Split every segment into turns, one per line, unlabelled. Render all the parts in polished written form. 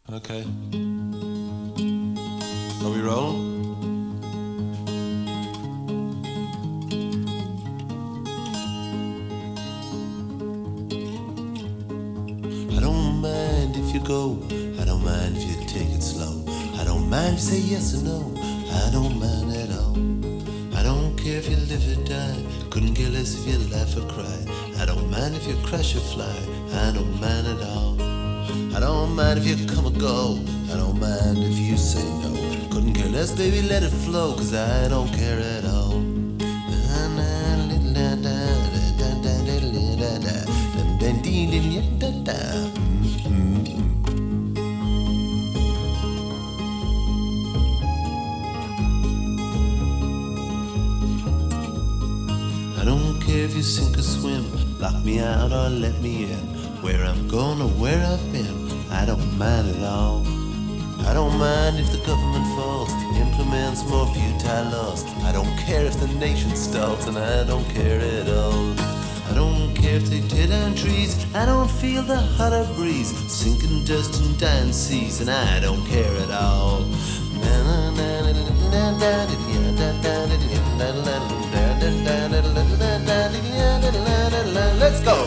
Okay. Are we rolling? I don't mind if you go, I don't mind if you take it slow. I don't mind if you say yes or no, I don't mind at all. I don't care if you live or die, couldn't care less if you laugh or cry. I don't mind if you crash or fly, I don't mind at all. I don't mind if you come or go, I don't mind if you say no. Couldn't care less, baby, let it flow, cause I don't care at all. I don't care if you sink or swim, lock me out or let me in. Where I'm going or where I've been, I don't mind at all. I don't mind if the government falls, implements more futile laws. I don't care if the nation stalls, and I don't care at all. I don't care if they tear down trees, I don't feel the hotter breeze, sinking dust and dying seas, and I don't care at all. Let's go!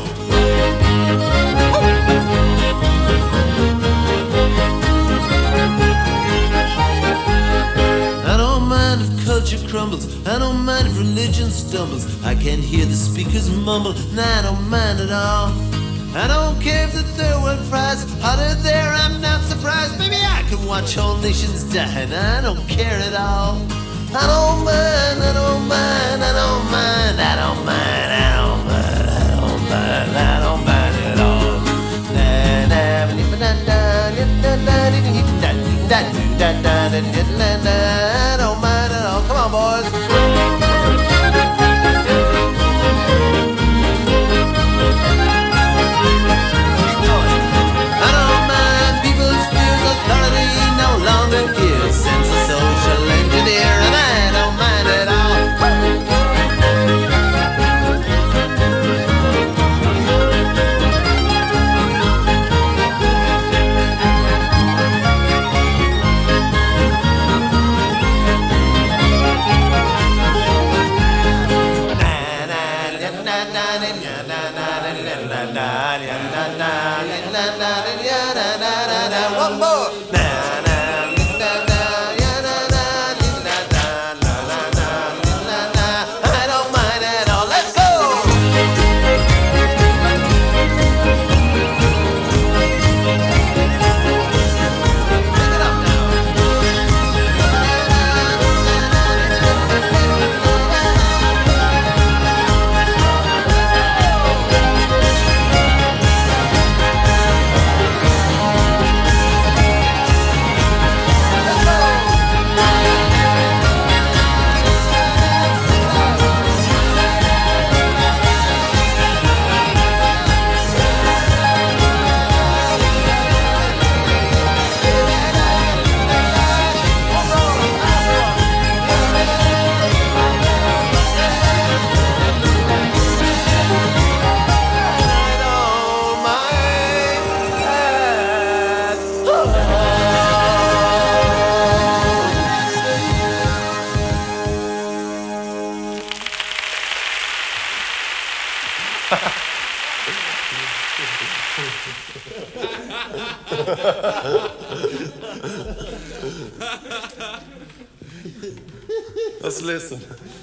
I don't mind if culture crumbles, I don't mind if religion stumbles. I can hear the speakers mumble, and I don't mind at all. I don't care if the third world fries hotter there, I'm not surprised. Maybe I can watch whole nations die, and I don't care at all. I don't mind, I don't mind, I don't mind, I don't mind, I don't mind, I don't mind, I don't mind at all. I don't mind at all. Come on, boys. I don't mind people's fears, authority no longer here. Sense of social engineer, and I don't mind at all. One more. I don't mind at all. Let's go. Pick it up now. Let's listen.